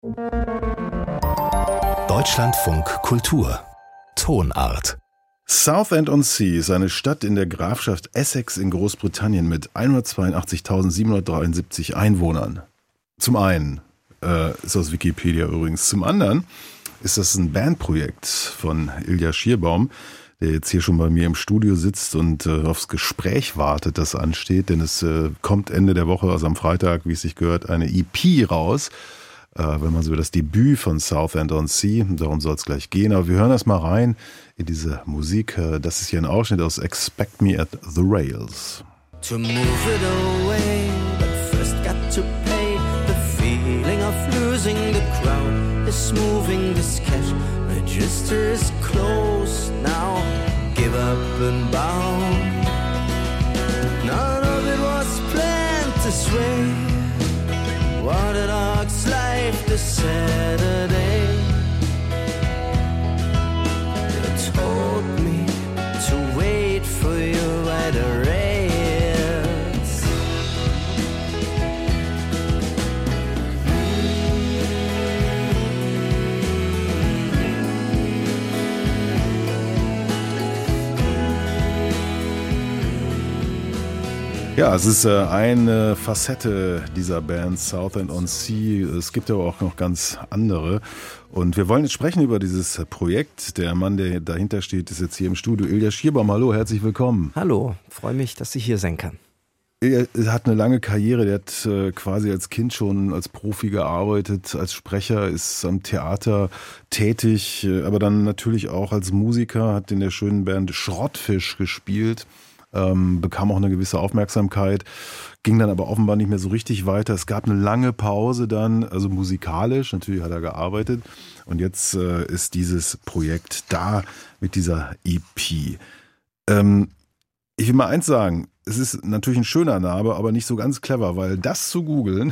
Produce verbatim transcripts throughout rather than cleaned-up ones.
Deutschlandfunk Kultur Tonart. Southend-on-Sea ist eine Stadt in der Grafschaft Essex in Großbritannien mit hundertzweiundachtzigtausendsiebenhundertdreiundsiebzig Einwohnern. Zum einen äh, ist aus Wikipedia übrigens, zum anderen ist das ein Bandprojekt von Ilja Schierbaum, der jetzt hier schon bei mir im Studio sitzt und äh, aufs Gespräch wartet, das ansteht, denn es äh, kommt Ende der Woche, also am Freitag, wie es sich gehört, eine E P raus. Wenn man so will, das Debüt von Southend-on-Sea, darum soll es gleich gehen. Aber wir hören erst mal rein in diese Musik. Das ist hier ein Ausschnitt aus Expect Me at the Rails. To move it away, but first got to pay. The feeling of losing the crowd is moving this cash. Register is closed now, give up and bow. None of it was planned this way. What a dog's life this Saturday. You told me to wait for you at the rails. Ja, es ist äh, eine Facette dieser Band Southend-on-Sea. Es gibt aber auch noch ganz andere. Und wir wollen jetzt sprechen über dieses Projekt. Der Mann, der dahinter steht, ist jetzt hier im Studio. Ilja Schierbaum, hallo, herzlich willkommen. Hallo, freue mich, dass ich hier sein kann. Er hat eine lange Karriere, der hat äh, quasi als Kind schon als Profi gearbeitet, als Sprecher, ist am Theater tätig, äh, aber dann natürlich auch als Musiker, hat in der schönen Band Schrottfisch gespielt. Ähm, bekam auch eine gewisse Aufmerksamkeit, ging dann aber offenbar nicht mehr so richtig weiter. Es gab eine lange Pause dann, also musikalisch, natürlich hat er gearbeitet und jetzt äh, ist dieses Projekt da mit dieser E P. Ähm, ich will mal eins sagen, es ist natürlich ein schöner Name, aber nicht so ganz clever, weil das zu googeln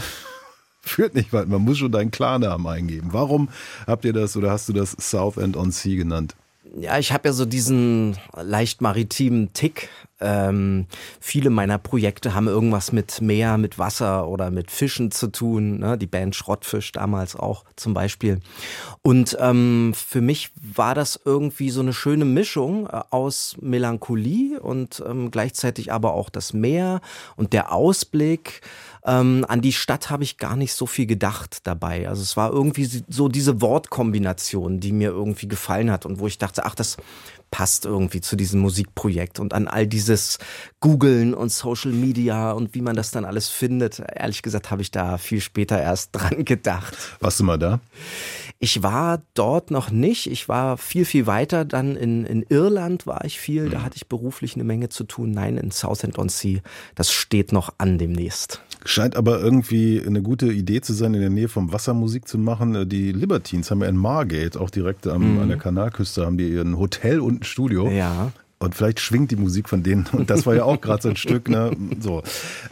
führt nicht weit. Man muss schon deinen Klarnamen eingeben. Warum habt ihr das oder hast du das Southend-on-Sea genannt? Ja, ich habe ja so diesen leicht maritimen Tick. Ähm, viele meiner Projekte haben irgendwas mit Meer, mit Wasser oder mit Fischen zu tun. Ne? Die Band Schrottfisch damals auch zum Beispiel. Und ähm, für mich war das irgendwie so eine schöne Mischung aus Melancholie und ähm, gleichzeitig aber auch das Meer und der Ausblick. Ähm, an die Stadt habe ich gar nicht so viel gedacht dabei. Also es war irgendwie so diese Wortkombination, die mir irgendwie gefallen hat und wo ich dachte, ach, das passt irgendwie zu diesem Musikprojekt und an all dieses Googlen und Social Media und wie man das dann alles findet. Ehrlich gesagt habe ich da viel später erst dran gedacht. Warst du mal da? Ich war dort noch nicht. Ich war viel, viel weiter. Dann in, in Irland war ich viel. Da hatte ich beruflich eine Menge zu tun. Nein, in Southend-on-Sea. Das steht noch an demnächst. Scheint aber irgendwie eine gute Idee zu sein, in der Nähe vom Wasser Musik zu machen. Die Libertines haben ja in Margate, auch direkt am, mhm. an der Kanalküste, haben die ihren Hotel und ein Studio. Ja. Und vielleicht schwingt die Musik von denen. Und das war ja auch gerade so ein Stück. Ne? So.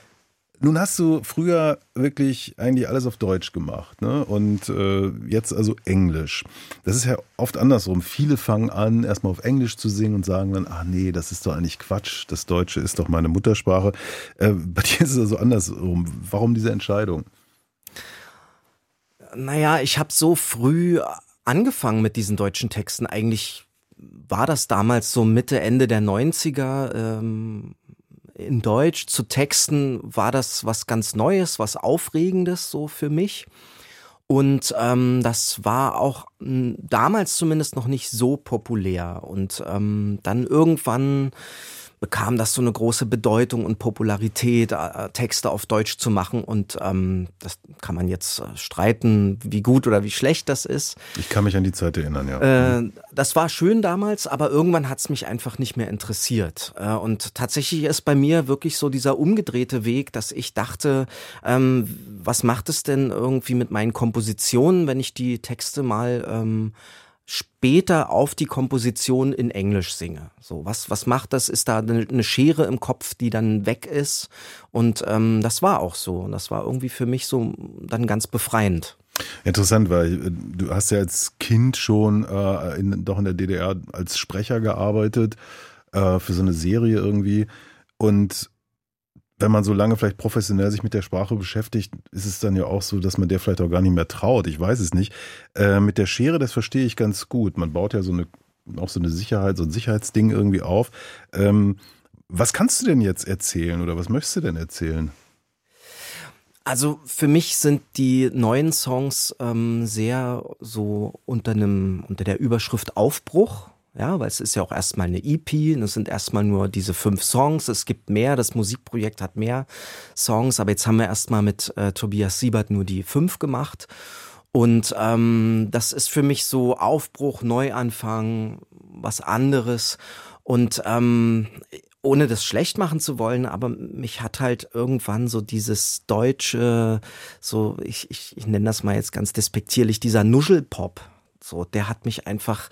Nun hast du früher wirklich eigentlich alles auf Deutsch gemacht, ne? Und äh, jetzt also Englisch. Das ist ja oft andersrum. Viele fangen an, erstmal auf Englisch zu singen und sagen dann, ach nee, das ist doch eigentlich Quatsch. Das Deutsche ist doch meine Muttersprache. Äh, bei dir ist es also andersrum. Warum diese Entscheidung? Naja, ich habe so früh angefangen mit diesen deutschen Texten. Eigentlich war das damals so Mitte, Ende der neunziger. Ähm In Deutsch zu texten war das was ganz Neues, was Aufregendes so für mich. Und ähm, das war auch m, damals zumindest noch nicht so populär. Und ähm, dann irgendwann bekam das so eine große Bedeutung und Popularität, äh, Texte auf Deutsch zu machen. Und ähm, das kann man jetzt äh, streiten, wie gut oder wie schlecht das ist. Ich kann mich an die Zeit erinnern, ja. Äh, das war schön damals, aber irgendwann hat es mich einfach nicht mehr interessiert. Äh, und tatsächlich ist bei mir wirklich so dieser umgedrehte Weg, dass ich dachte, ähm, was macht es denn irgendwie mit meinen Kompositionen, wenn ich die Texte mal ähm, später auf die Komposition in Englisch singe. So, was, was macht das? Ist da eine, eine Schere im Kopf, die dann weg ist? Und ähm, das war auch so. Und das war irgendwie für mich so dann ganz befreiend. Interessant, weil du hast ja als Kind schon äh, in, doch in der D D R als Sprecher gearbeitet, äh, für so eine Serie irgendwie. Und wenn man so lange vielleicht professionell sich mit der Sprache beschäftigt, ist es dann ja auch so, dass man der vielleicht auch gar nicht mehr traut. Ich weiß es nicht. Äh, mit der Schere, das verstehe ich ganz gut. Man baut ja so eine, auch so eine Sicherheit, so ein Sicherheitsding irgendwie auf. Ähm, was kannst du denn jetzt erzählen oder was möchtest du denn erzählen? Also für mich sind die neuen Songs ähm, sehr so unter einem, unter der Überschrift Aufbruch. Ja, weil es ist ja auch erstmal eine E P, und es sind erstmal nur diese fünf Songs, es gibt mehr, das Musikprojekt hat mehr Songs, aber jetzt haben wir erstmal mit äh, Tobias Siebert nur die fünf gemacht und ähm, das ist für mich so Aufbruch, Neuanfang, was anderes und ähm, ohne das schlecht machen zu wollen, aber mich hat halt irgendwann so dieses deutsche, so ich, ich, ich nenne das mal jetzt ganz despektierlich, dieser Nuschelpop, so, der hat mich einfach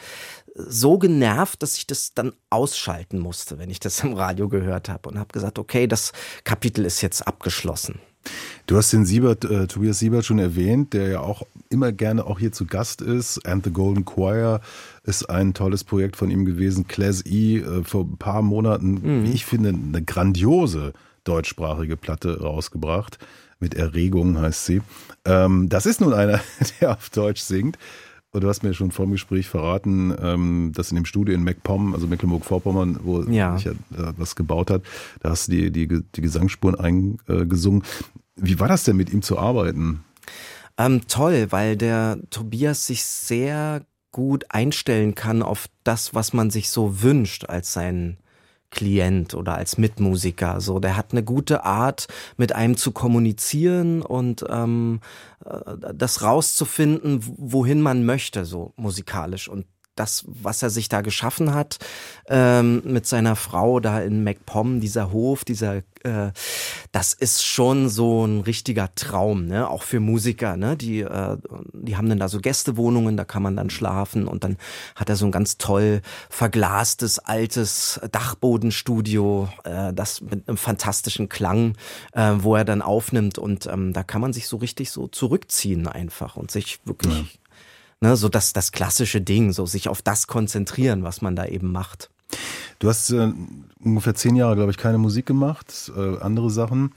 so genervt, dass ich das dann ausschalten musste, wenn ich das im Radio gehört habe und habe gesagt, okay, das Kapitel ist jetzt abgeschlossen. Du hast den Siebert, äh, Tobias Siebert schon erwähnt, der ja auch immer gerne auch hier zu Gast ist. And the Golden Choir ist ein tolles Projekt von ihm gewesen. Class E, äh, vor ein paar Monaten, mhm. wie ich finde, eine grandiose deutschsprachige Platte rausgebracht. Mit Erregung heißt sie. Ähm, das ist nun einer, der auf Deutsch singt. Und du hast mir schon vor dem Gespräch verraten, ähm, dass in dem Studio in MacPom, also Mecklenburg-Vorpommern, wo ja. ich ja äh, was gebaut hat, da hast du die, die, die Gesangsspuren eingesungen. Wie war das denn, mit ihm zu arbeiten? Ähm, toll, weil der Tobias sich sehr gut einstellen kann auf das, was man sich so wünscht als sein Klient oder als Mitmusiker. So, der hat eine gute Art, mit einem zu kommunizieren und ähm, das rauszufinden, wohin man möchte, so musikalisch. Und das, was er sich da geschaffen hat, ähm, mit seiner Frau da in MacPom, dieser Hof, dieser, äh, das ist schon so ein richtiger Traum, ne? Auch für Musiker, ne? Die, äh, die haben dann da so Gästewohnungen, da kann man dann schlafen und dann hat er so ein ganz toll verglastes, altes Dachbodenstudio, äh, das mit einem fantastischen Klang, äh, wo er dann aufnimmt und ähm, da kann man sich so richtig so zurückziehen einfach und sich wirklich... Ja. Ne, so das, das klassische Ding, so sich auf das konzentrieren, was man da eben macht. Du hast äh, ungefähr zehn Jahre, glaube ich, keine Musik gemacht, äh, andere Sachen.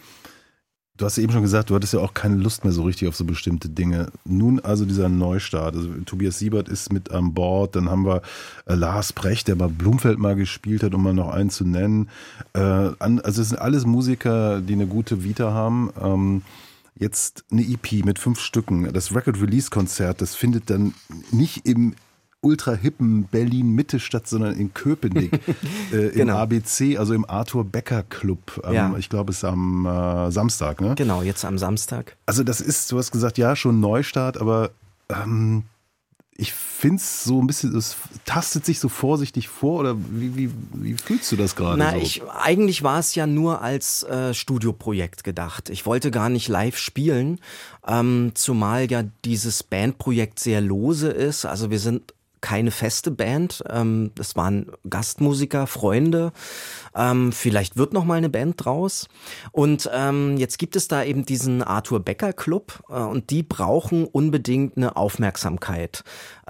Du hast ja eben schon gesagt, du hattest ja auch keine Lust mehr so richtig auf so bestimmte Dinge. Nun also dieser Neustart. Also Tobias Siebert ist mit an Bord. Dann haben wir äh, Lars Brecht, der bei Blumfeld mal gespielt hat, um mal noch einen zu nennen. Äh, an, also es sind alles Musiker, die eine gute Vita haben. Ähm, Jetzt eine E P mit fünf Stücken. Das Record-Release-Konzert, das findet dann nicht im ultra-hippen Berlin-Mitte statt, sondern in Köpenick, äh, im genau. A B C, also im Arthur Becker Club. Ähm, ja. Ich glaube, es ist am äh, Samstag, ne? Genau, jetzt am Samstag. Also das ist, du hast gesagt, ja, schon Neustart, aber ähm, ich finde es so ein bisschen, es tastet sich so vorsichtig vor oder wie, wie, wie fühlst du das gerade? Na, so? ich, eigentlich war es ja nur als äh, Studioprojekt gedacht. Ich wollte gar nicht live spielen, ähm, zumal ja dieses Bandprojekt sehr lose ist. Also wir sind keine feste Band, ähm, das waren Gastmusiker, Freunde, ähm, vielleicht wird noch mal eine Band draus und ähm, jetzt gibt es da eben diesen Arthur Becker Club äh, und die brauchen unbedingt eine Aufmerksamkeit.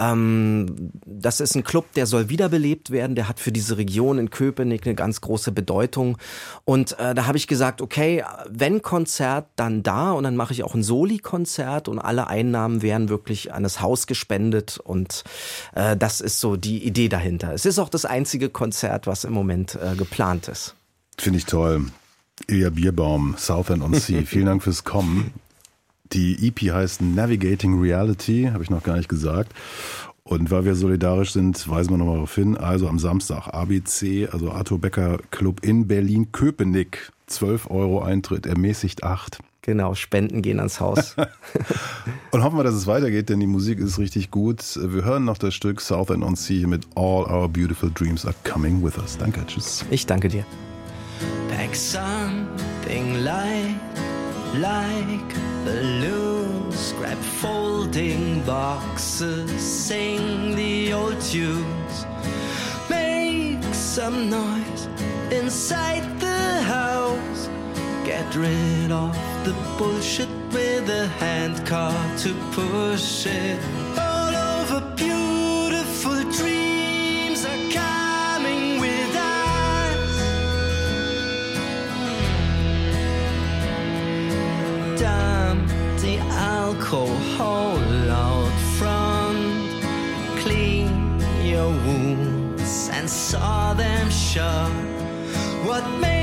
Ähm, das ist ein Club, der soll wiederbelebt werden, der hat für diese Region in Köpenick eine ganz große Bedeutung und äh, da habe ich gesagt, okay, wenn Konzert, dann da und dann mache ich auch ein Soli-Konzert und alle Einnahmen werden wirklich an das Haus gespendet und äh, das ist so die Idee dahinter. Es ist auch das einzige Konzert, was im Moment äh, geplant ist. Finde ich toll. Ilja Bierbaum, Southend-on-Sea, vielen Dank fürs Kommen. Die E P heißt Navigating Reality, habe ich noch gar nicht gesagt. Und weil wir solidarisch sind, weisen wir nochmal darauf hin. Also am Samstag A B C, also Arthur Becker Club in Berlin-Köpenick. zwölf Euro Eintritt, ermäßigt acht. Genau, Spenden gehen ans Haus. Und hoffen wir, dass es weitergeht, denn die Musik ist richtig gut. Wir hören noch das Stück Southend-on-Sea mit All Our Beautiful Dreams Are Coming With Us. Danke, tschüss. Ich danke dir. Pack something light, like balloons, grab folding boxes, sing the old tunes, make some noise inside the house. Get rid of the bullshit with a handcar to push it. All over beautiful dreams are coming with us. nature. What makes